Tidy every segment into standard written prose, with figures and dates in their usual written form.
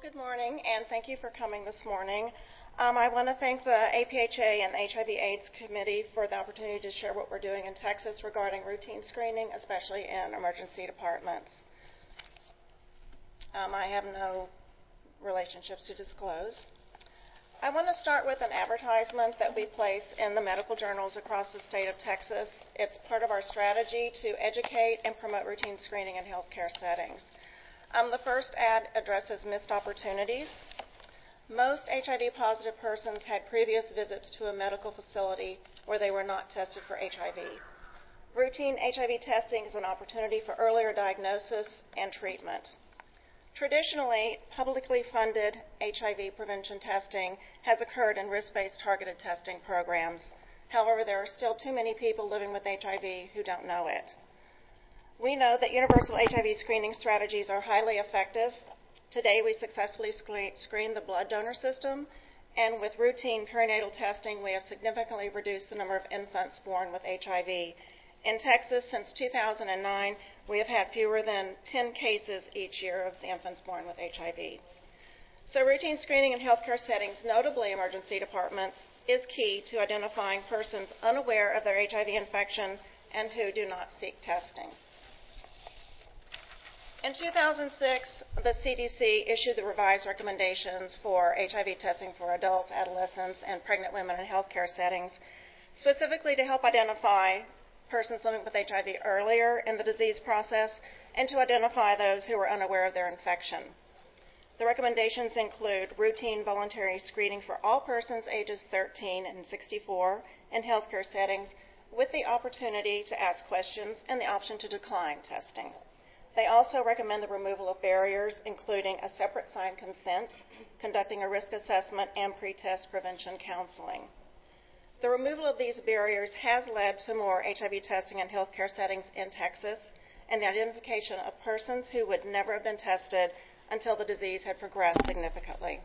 Good morning, and thank you for coming this morning. I want to thank the APHA and the HIV/AIDS Committee for the opportunity to share what we're doing in Texas regarding routine screening, especially in emergency departments. I have no relationships to disclose. I want to start with an advertisement that we place in the medical journals across the state of Texas. It's part of our strategy to educate and promote routine screening in healthcare settings. The first ad addresses missed opportunities. Most HIV-positive persons had previous visits to a medical facility where they were not tested for HIV. Routine HIV testing is an opportunity for earlier diagnosis and treatment. Traditionally, publicly funded HIV prevention testing has occurred in risk-based targeted testing programs. However, there are still too many people living with HIV who don't know it. We know that universal HIV screening strategies are highly effective. Today, we successfully screen the blood donor system, and with routine perinatal testing, we have significantly reduced the number of infants born with HIV. In Texas, since 2009, we have had fewer than 10 cases each year of the infants born with HIV. So routine screening in healthcare settings, notably emergency departments, is key to identifying persons unaware of their HIV infection and who do not seek testing. In 2006, the CDC issued the revised recommendations for HIV testing for adults, adolescents, and pregnant women in healthcare settings, specifically to help identify persons living with HIV earlier in the disease process and to identify those who were unaware of their infection. The recommendations include routine voluntary screening for all persons ages 13 and 64 in healthcare settings with the opportunity to ask questions and the option to decline testing. They also recommend the removal of barriers, including a separate signed consent, conducting a risk assessment, and pre-test prevention counseling. The removal of these barriers has led to more HIV testing in healthcare settings in Texas and the identification of persons who would never have been tested until the disease had progressed significantly.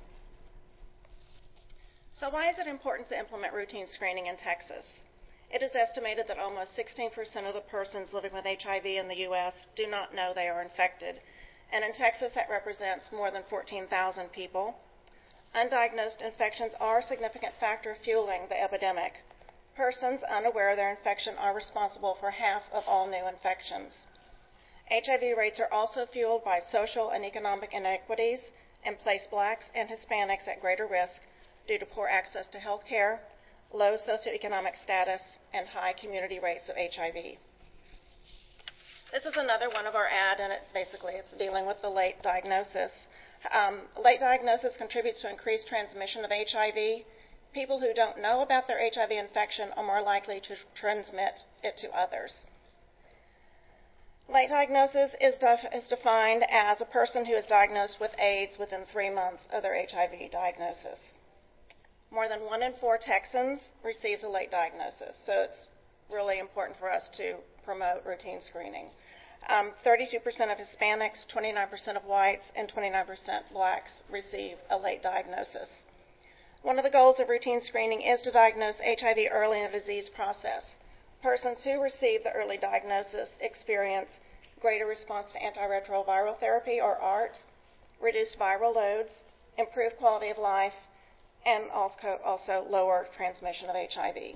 So why is it important to implement routine screening in Texas? It is estimated that almost 16% of the persons living with HIV in the U.S. do not know they are infected, and in Texas that represents more than 14,000 people. Undiagnosed infections are a significant factor fueling the epidemic. Persons unaware of their infection are responsible for half of all new infections. HIV rates are also fueled by social and economic inequities and place blacks and Hispanics at greater risk due to poor access to health care, low socioeconomic status, and high community rates of HIV. This is another one of our ads, and it's dealing with the late diagnosis. Late diagnosis contributes to increased transmission of HIV. People who don't know about their HIV infection are more likely to transmit it to others. Late diagnosis is defined as a person who is diagnosed with AIDS within 3 months of their HIV diagnosis. More than 1 in 4 Texans receives a late diagnosis, so it's really important for us to promote routine screening. 32% of Hispanics, 29% of whites, and 29% blacks receive a late diagnosis. One of the goals of routine screening is to diagnose HIV early in the disease process. Persons who receive the early diagnosis experience greater response to antiretroviral therapy, or ART, reduced viral loads, improved quality of life, and also lower transmission of HIV.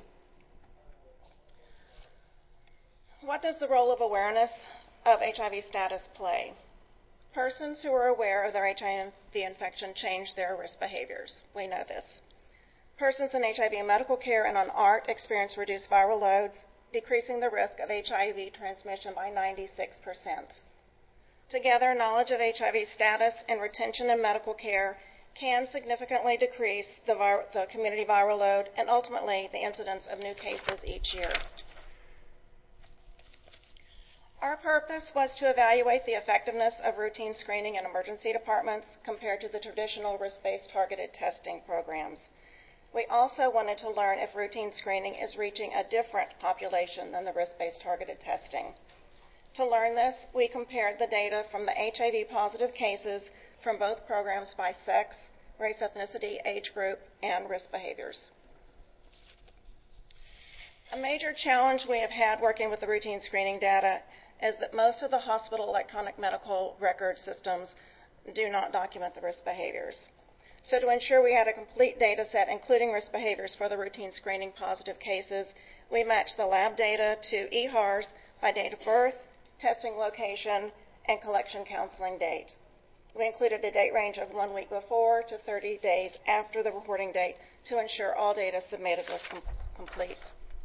What does the role of awareness of HIV status play? Persons who are aware of their HIV infection change their risk behaviors. We know this. Persons in HIV medical care and on ART experience reduced viral loads, decreasing the risk of HIV transmission by 96%. Together, knowledge of HIV status and retention in medical care can significantly decrease the community viral load and ultimately the incidence of new cases each year. Our purpose was to evaluate the effectiveness of routine screening in emergency departments compared to the traditional risk-based targeted testing programs. We also wanted to learn if routine screening is reaching a different population than the risk-based targeted testing. To learn this, we compared the data from the HIV-positive cases from both programs by sex, race, ethnicity, age group, and risk behaviors. A major challenge we have had working with the routine screening data is that most of the hospital electronic medical record systems do not document the risk behaviors. So to ensure we had a complete data set, including risk behaviors for the routine screening positive cases, we matched the lab data to EHARs by date of birth, testing location, and collection counseling date. We included a date range of 1 week before to 30 days after the reporting date to ensure all data submitted was complete.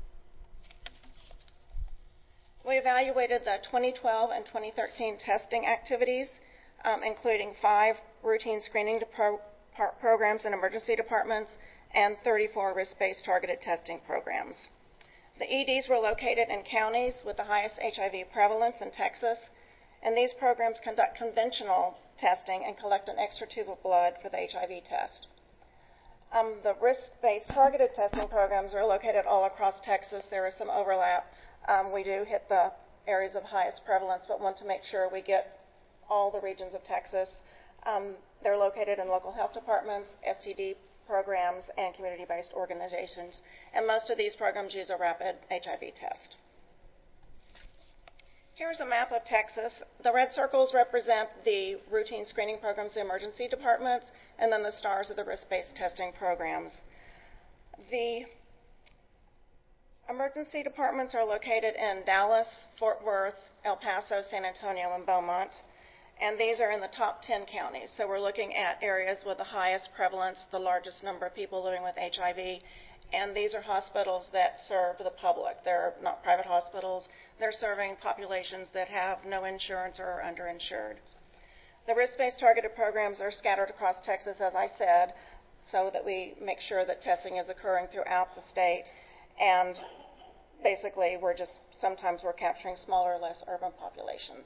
We evaluated the 2012 and 2013 testing activities, including 5 routine screening programs in emergency departments and 34 risk-based targeted testing programs. The EDs were located in counties with the highest HIV prevalence in Texas, and these programs conduct conventional testing and collect an extra tube of blood for the HIV test. The risk-based targeted testing programs are located all across Texas. There is some overlap. We do hit the areas of highest prevalence, but want to make sure we get all the regions of Texas. They're located in local health departments, STD programs, and community-based organizations, and most of these programs use a rapid HIV test. Here's a map of Texas. The red circles represent the routine screening programs in emergency departments, and then the stars are the risk-based testing programs. The emergency departments are located in Dallas, Fort Worth, El Paso, San Antonio, and Beaumont, and these are in the top 10 counties. So we're looking at areas with the highest prevalence, the largest number of people living with HIV, and these are hospitals that serve the public. They're not private hospitals. They're serving populations that have no insurance or are underinsured. The risk-based targeted programs are scattered across Texas, as I said, so that we make sure that testing is occurring throughout the state, and basically sometimes we're capturing smaller, less urban populations.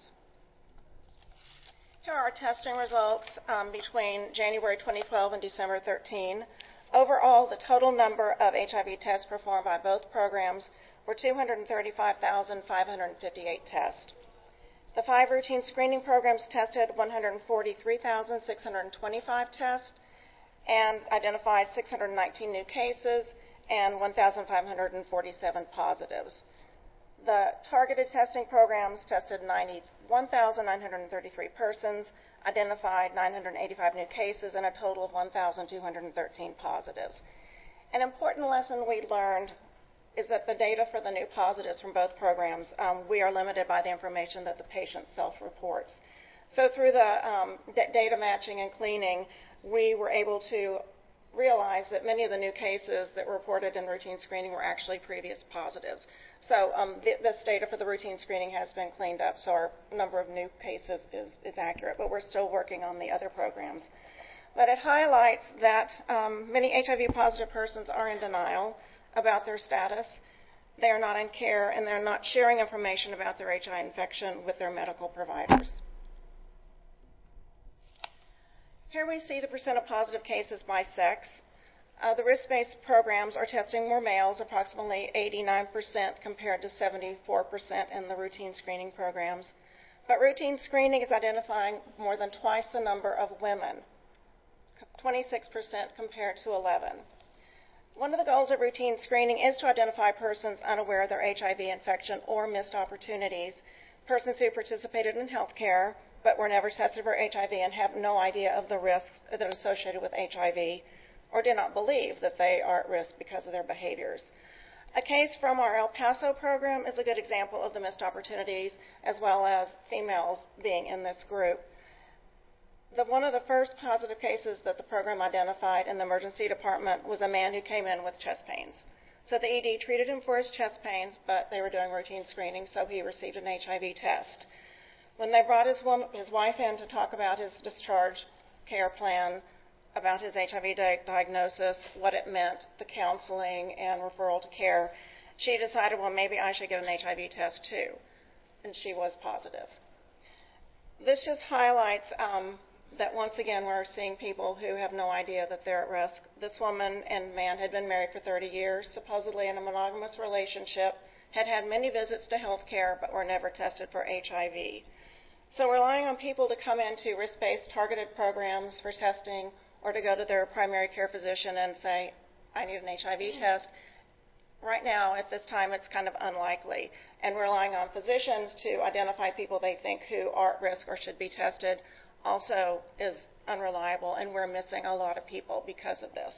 Here are our testing results between January 2012 and December 13. Overall, the total number of HIV tests performed by both programs were 235,558 tests. The 5 routine screening programs tested 143,625 tests and identified 619 new cases and 1,547 positives. The targeted testing programs tested 91,933 persons, identified 985 new cases, and a total of 1,213 positives. An important lesson we learned is that the data for the new positives from both programs, we are limited by the information that the patient self-reports. So through the data matching and cleaning, we were able to realize that many of the new cases that were reported in routine screening were actually previous positives. So this data for the routine screening has been cleaned up, so our number of new cases is accurate, but we're still working on the other programs. But it highlights that many HIV-positive persons are in denial about their status. They are not in care, and they're not sharing information about their HIV infection with their medical providers. Here we see the percent of positive cases by sex. The risk-based programs are testing more males, approximately 89% compared to 74% in the routine screening programs. But routine screening is identifying more than twice the number of women, 26% compared to 11%. One of the goals of routine screening is to identify persons unaware of their HIV infection or missed opportunities, persons who participated in health care but were never tested for HIV and have no idea of the risks that are associated with HIV, or did not believe that they are at risk because of their behaviors. A case from our El Paso program is a good example of the missed opportunities, as well as females being in this group. One of the first positive cases that the program identified in the emergency department was a man who came in with chest pains. So the ED treated him for his chest pains, but they were doing routine screening, so he received an HIV test. When they brought his wife in to talk about his discharge care plan, about his HIV diagnosis, what it meant, the counseling and referral to care, she decided, well, maybe I should get an HIV test too, and she was positive. This just highlights that once again we're seeing people who have no idea that they're at risk. This woman and man had been married for 30 years, supposedly in a monogamous relationship, had had many visits to health care, but were never tested for HIV. So relying on people to come into risk-based targeted programs for testing or to go to their primary care physician and say, I need an HIV test, right now at this time it's kind of unlikely. And relying on physicians to identify people they think who are at risk or should be tested also is unreliable, and we're missing a lot of people because of this.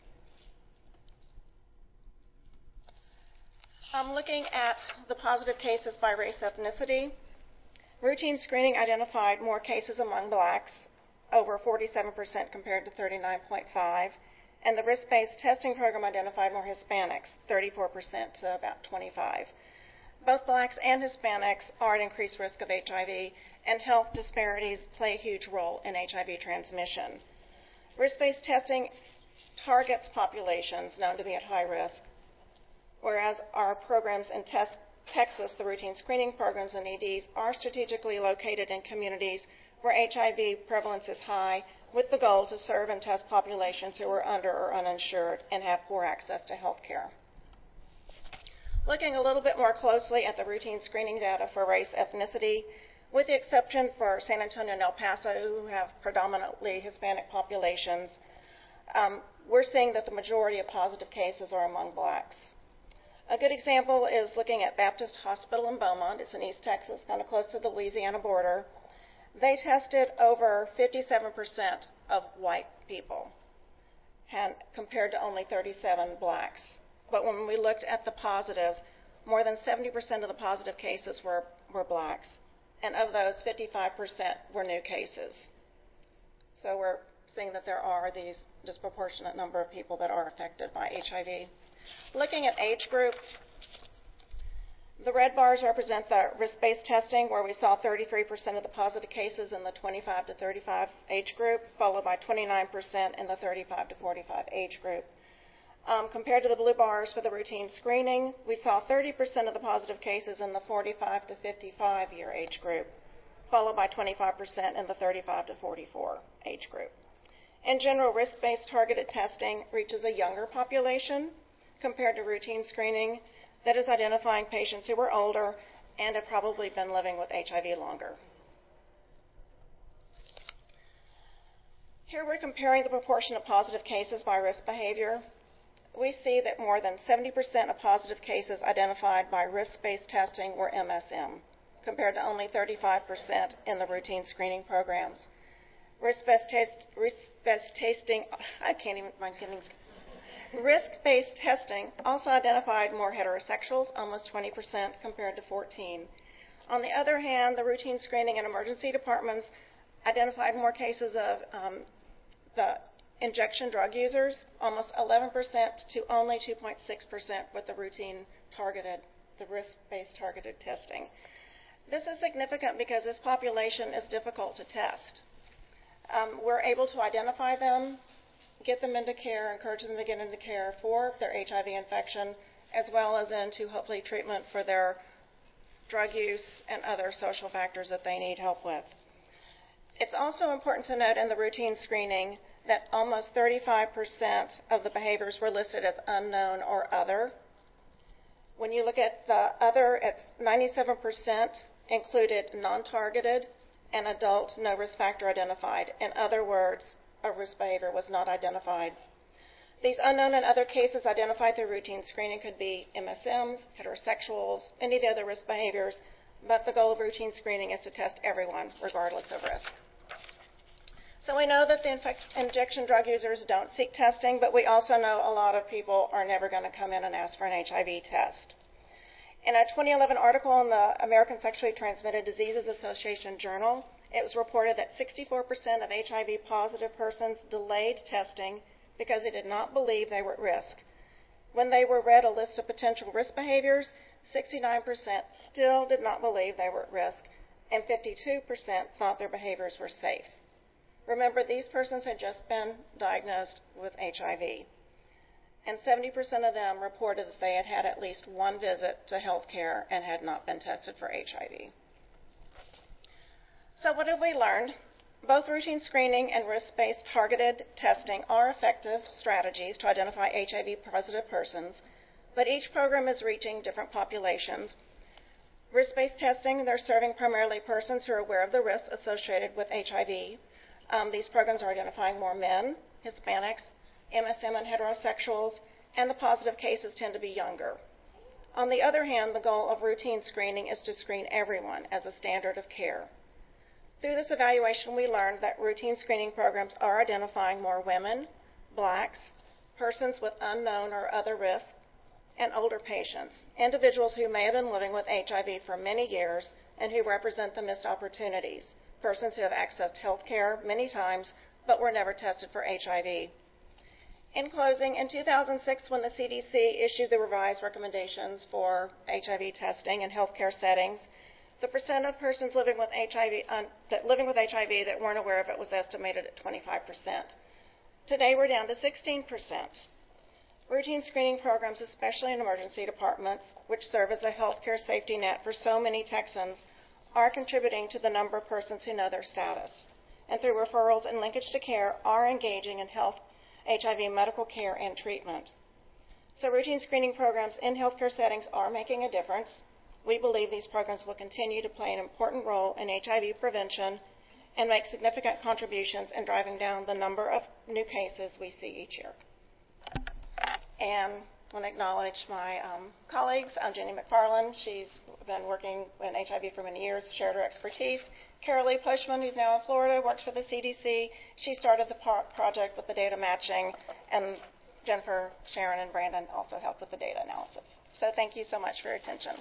Looking at the positive cases by race ethnicity, routine screening identified more cases among blacks, over 47% compared to 39.5%, and the risk-based testing program identified more Hispanics, 34% to about 25%. Both blacks and Hispanics are at increased risk of HIV, and health disparities play a huge role in HIV transmission. Risk-based testing targets populations known to be at high risk, whereas our programs in Texas, the routine screening programs and EDs, are strategically located in communities where HIV prevalence is high, with the goal to serve and test populations who are under or uninsured and have poor access to health care. Looking a little bit more closely at the routine screening data for race ethnicity, with the exception for San Antonio and El Paso, who have predominantly Hispanic populations, we're seeing that the majority of positive cases are among blacks. A good example is looking at Baptist Hospital in Beaumont. It's in East Texas, kind of close to the Louisiana border. They tested over 57% of white people, compared to only 37 blacks. But when we looked at the positives, more than 70% of the positive cases were blacks, and of those, 55% were new cases. So we're seeing that there are these disproportionate number of people that are affected by HIV. Looking at age group, the red bars represent the risk-based testing, where we saw 33% of the positive cases in the 25 to 35 age group, followed by 29% in the 35 to 45 age group. Compared to the blue bars for the routine screening, we saw 30% of the positive cases in the 45 to 55 year age group, followed by 25% in the 35 to 44 age group. In general, risk-based targeted testing reaches a younger population compared to routine screening that is identifying patients who are older and have probably been living with HIV longer. Here we're comparing the proportion of positive cases by risk behavior. We see that more than 70% of positive cases identified by risk-based testing were MSM, compared to only 35% in the routine screening programs. Risk-based testing also identified more heterosexuals, almost 20% compared to 14%. On the other hand, the routine screening in emergency departments identified more cases of the injection drug users, almost 11% to only 2.6% with the risk-based targeted testing. This is significant because this population is difficult to test. We're able to identify them, get them into care, encourage them to get into care for their HIV infection, as well as into hopefully treatment for their drug use and other social factors that they need help with. It's also important to note in the routine screening that almost 35% of the behaviors were listed as unknown or other. When you look at the other, it's 97% included non-targeted and adult no risk factor identified. In other words, a risk behavior was not identified. These unknown and other cases identified through routine screening could be MSMs, heterosexuals, any of the other risk behaviors, but the goal of routine screening is to test everyone regardless of risk. So we know that the injection drug users don't seek testing, but we also know a lot of people are never going to come in and ask for an HIV test. In a 2011 article in the American Sexually Transmitted Diseases Association Journal, it was reported that 64% of HIV-positive persons delayed testing because they did not believe they were at risk. When they were read a list of potential risk behaviors, 69% still did not believe they were at risk, and 52% thought their behaviors were safe. Remember, these persons had just been diagnosed with HIV, and 70% of them reported that they had had at least one visit to health care and had not been tested for HIV. So what have we learned? Both routine screening and risk-based targeted testing are effective strategies to identify HIV-positive persons, but each program is reaching different populations. Risk-based testing, they're serving primarily persons who are aware of the risks associated with HIV. These programs are identifying more men, Hispanics, MSM and heterosexuals, and the positive cases tend to be younger. On the other hand, the goal of routine screening is to screen everyone as a standard of care. Through this evaluation, we learned that routine screening programs are identifying more women, blacks, persons with unknown or other risks, and older patients, individuals who may have been living with HIV for many years and who represent the missed opportunities, persons who have accessed health care many times but were never tested for HIV. In closing, in 2006, when the CDC issued the revised recommendations for HIV testing in healthcare settings, the percent of persons living with HIV that weren't aware of it was estimated at 25%. Today, we're down to 16%. Routine screening programs, especially in emergency departments, which serve as a healthcare safety net for so many Texans, are contributing to the number of persons who know their status, and through referrals and linkage to care, are engaging in HIV medical care and treatment. So routine screening programs in healthcare settings are making a difference. We believe these programs will continue to play an important role in HIV prevention and make significant contributions in driving down the number of new cases we see each year. And I want to acknowledge my colleagues. I'm Jenny McFarland. She's been working in HIV for many years, shared her expertise. Carolee Pushman, who's now in Florida, works for the CDC. She started the project with the data matching, and Jennifer, Sharon, and Brandon also helped with the data analysis. So thank you so much for your attention.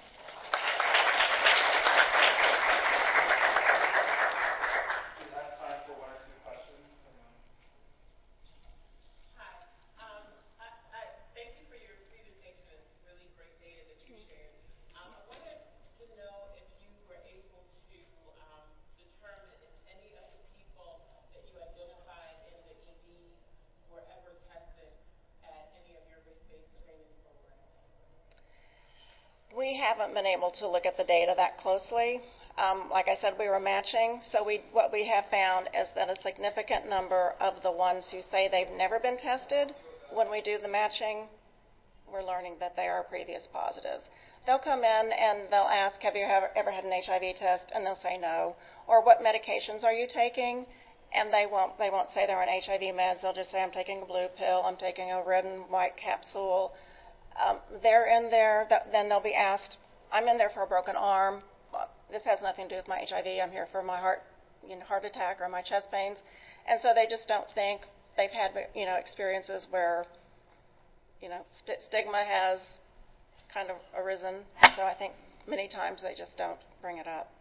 We haven't been able to look at the data that closely. Like I said, we were matching, so what we have found is that a significant number of the ones who say they've never been tested, when we do the matching, we're learning that they are previous positives. They'll come in and they'll ask, have you ever had an HIV test? And they'll say no. Or what medications are you taking? And they won't say they're on HIV meds. They'll just say, I'm taking a blue pill, I'm taking a red and white capsule. They're in there, then they'll be asked, I'm in there for a broken arm. This has nothing to do with my HIV. I'm here for my heart attack or my chest pains. And so they just don't think they've had, experiences where, stigma has kind of arisen. So I think many times they just don't bring it up.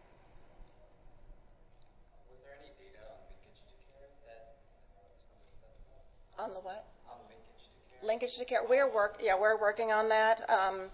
Was there any data on linkage to care that on the what? On linkage to care. Linkage to care. We're working on that.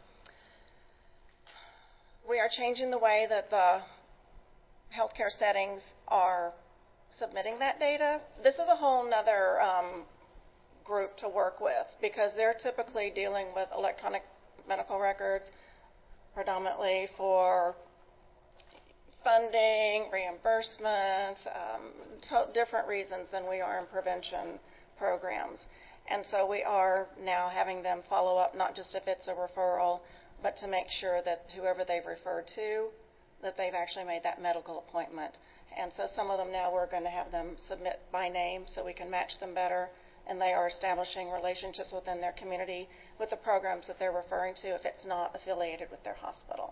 We are changing the way that the healthcare settings are submitting that data. This is a whole other group to work with because they're typically dealing with electronic medical records predominantly for funding, reimbursement, different reasons than we are in prevention programs. And so we are now having them follow up, not just if it's a referral, but to make sure that whoever they've referred to, that they've actually made that medical appointment. And so some of them now we're going to have them submit by name so we can match them better, and they are establishing relationships within their community with the programs that they're referring to if it's not affiliated with their hospital.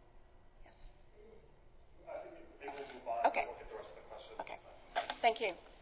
Yes. I think we'll move on. Okay. We'll get the rest of the questions. Okay. Thank you.